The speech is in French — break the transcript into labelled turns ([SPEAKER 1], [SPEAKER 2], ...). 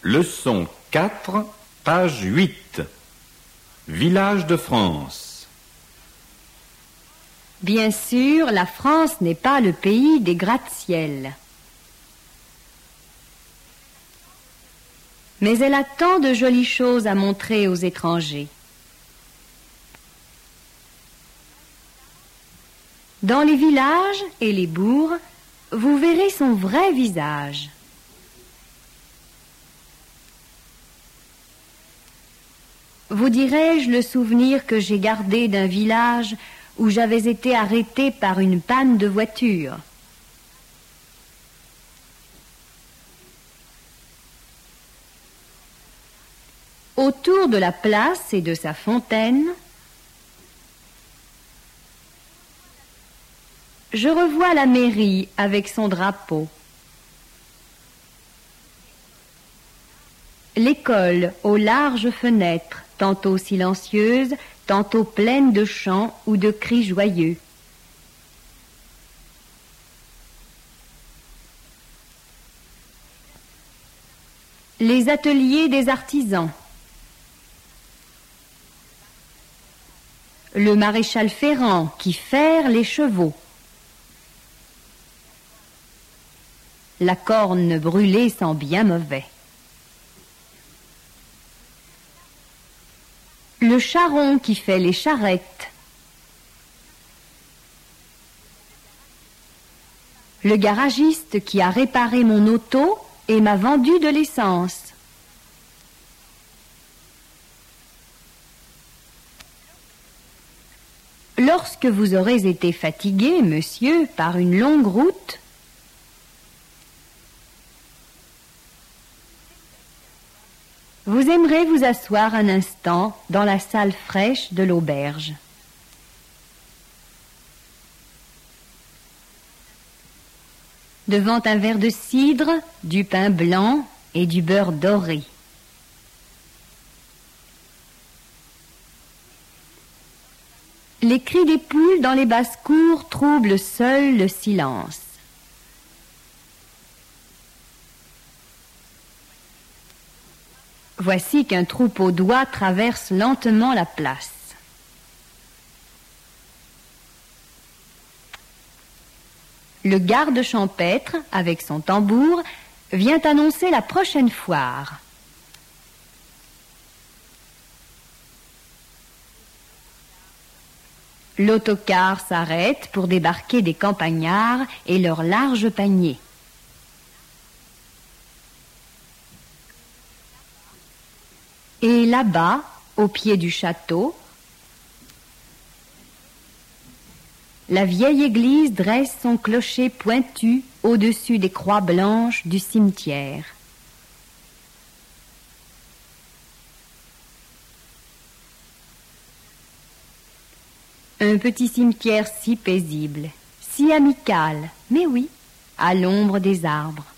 [SPEAKER 1] Leçon 4, page 8. Village de France.
[SPEAKER 2] Bien sûr, la France n'est pas le pays des gratte-ciel. Mais elle a tant de jolies choses à montrer aux étrangers. Dans les villages et les bourgs, vous verrez son vrai visage. Vous dirai-je le souvenir que j'ai gardé d'un village où j'avais été arrêté par une panne de voiture. Autour de la place et de sa fontaine, je revois la mairie avec son drapeau. L'école aux larges fenêtres, tantôt silencieuses, tantôt pleines de chants ou de cris joyeux. Les ateliers des artisans. Le maréchal Ferrand qui ferre les chevaux. La corne brûlée sent bien mauvais. Le charron qui fait les charrettes. Le garagiste qui a réparé mon auto et m'a vendu de l'essence. Lorsque vous aurez été fatigué, monsieur, par une longue route, vous aimerez vous asseoir un instant dans la salle fraîche de l'auberge. Devant un verre de cidre, du pain blanc et du beurre doré. Les cris des poules dans les basses-cours troublent seuls le silence. Voici qu'un troupeau d'oies traverse lentement la place. Le garde champêtre, avec son tambour, vient annoncer la prochaine foire. L'autocar s'arrête pour débarquer des campagnards et leurs larges paniers. Et là-bas, au pied du château, la vieille église dresse son clocher pointu au-dessus des croix blanches du cimetière. Un petit cimetière si paisible, si amical, mais oui, à l'ombre des arbres.